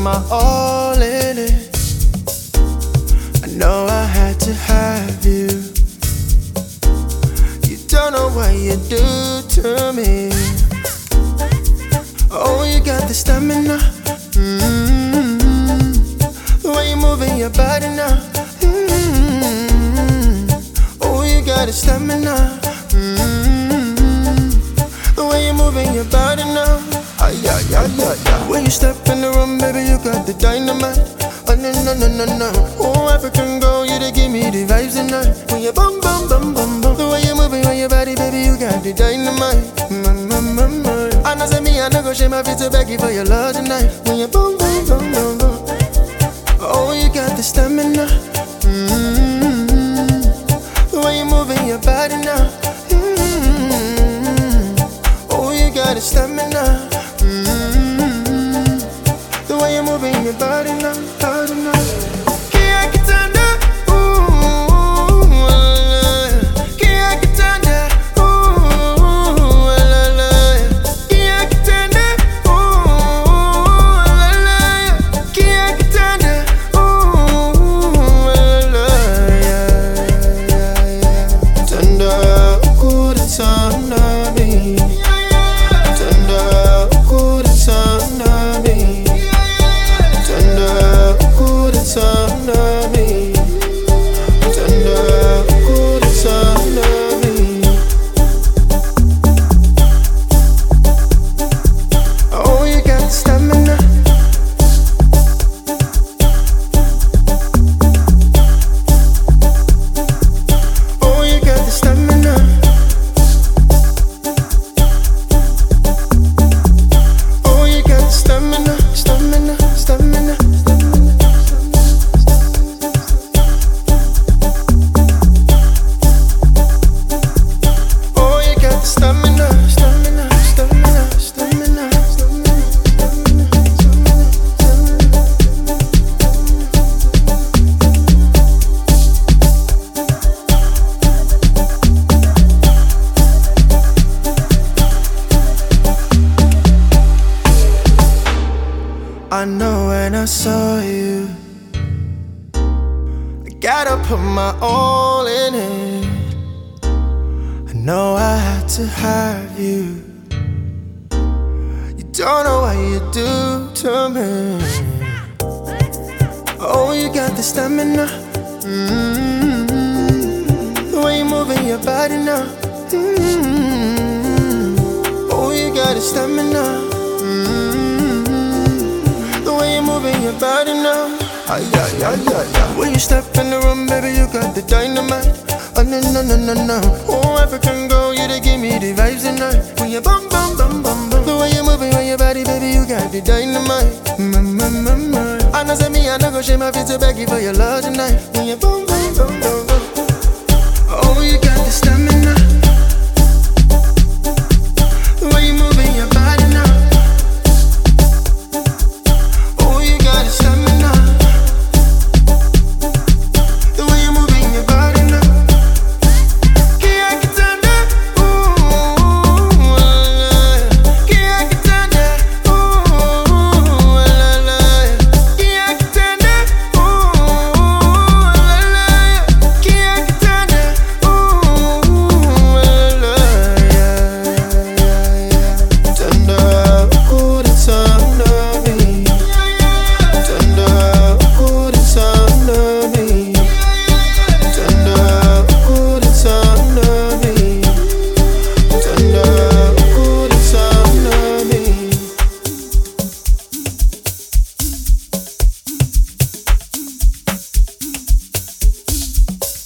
my all in it. I know I had to have you. You don't know what you do to me. Oh, you got the stamina. The way you're moving your body now. Oh, you got the stamina. The way you're moving your body now. Ay, ay, ay, ay, ay. When you step in the room, baby, you got the dynamite. Oh, no, no, no, no, no. Oh, African girl, you dey give me the vibes tonight. When you bum, bum, bum, bum, bum. The way you're moving on your body, baby, you got the dynamite. I know say me, I know go shame my feet to beg you for your love tonight. When you bum, bum, bum, bum, bum. Oh, you got the stamina. The way you're moving your body now. Oh, you got the stamina. The way you're moving your body now, body now. I know when I saw you, I gotta put my all in it. I know I had to have you. You don't know what you do to me. Oh, you got the stamina. The way you're moving your body now. Oh, you got the stamina. Moving your body now. Ay, ay, ay, ay, ay. When you step in the room, baby, you got the dynamite. Oh, no, no, no, no, no. Oh, African girl, you dey give me the vibes tonight. When you bum, bum, bum, bum, bum. The way you're moving on your body, baby, you got the dynamite. I know say me, I know go shame my feet to beg you for your love tonight. When you bum, bum, bum, bum.